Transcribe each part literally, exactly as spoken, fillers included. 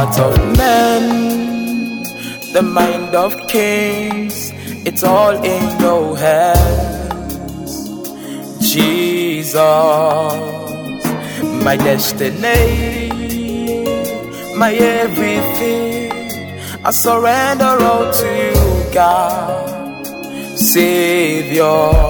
heart of men, the mind of kings, it's all in your hands. Jesus, my destiny, my everything, I surrender all to you, God, Savior.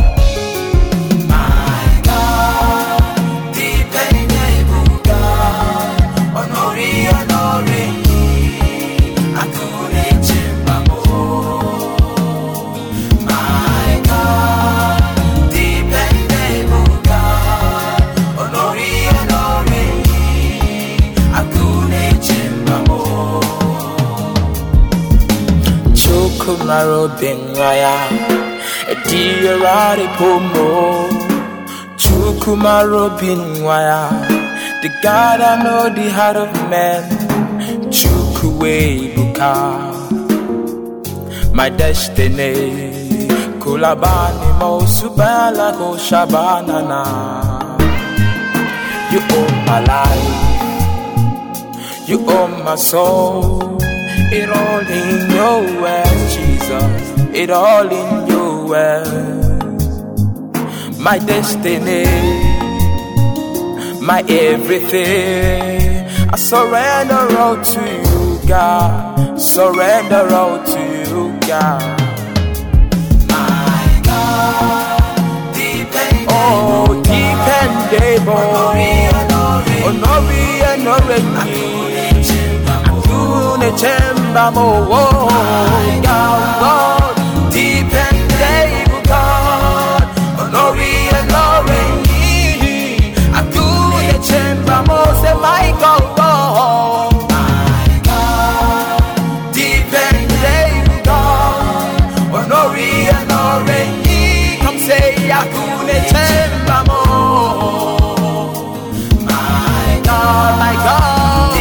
Kumaro Bingaya, a dear Radi Pomo, Chukumaro Bingaya, the God I know the heart of man, Chukuwe Buka, my destiny, Kulabani Mo Subala Go Shabanana, you own my life, you own my soul. It all in your hands, Jesus. It all in your hands. My destiny, my everything, I surrender all to you, God. Surrender all to you, God. My God, dependable. Oh, dependable. Honori, honori, Chemba mo, oh, God, dependable God, Honori and Lori, I do the chemba mo, say my God, my God, dependable God, Honori and Lori, come say I do the chemba mo, my God, my God.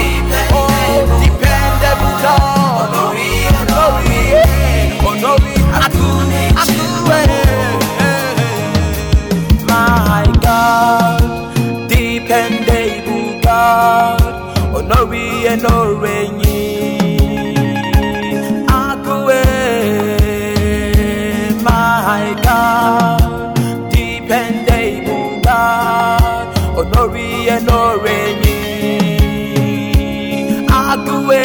Dependable God, Honori and Orenyi, Akue, my God, dependable God, Honori and Orenyi, Akue.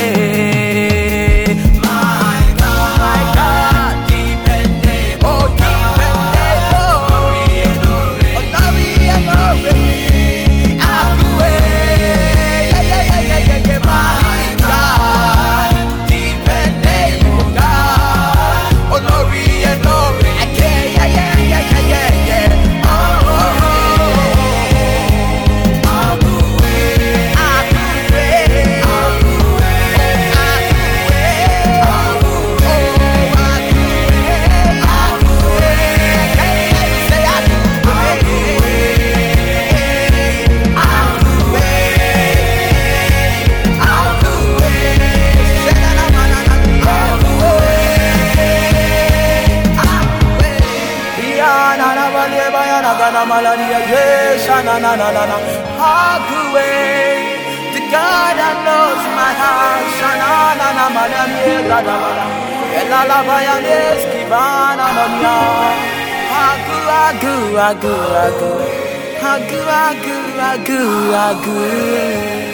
The God that knows my heart, Agu, agu, agu, agu, agu, agu, agu, agu.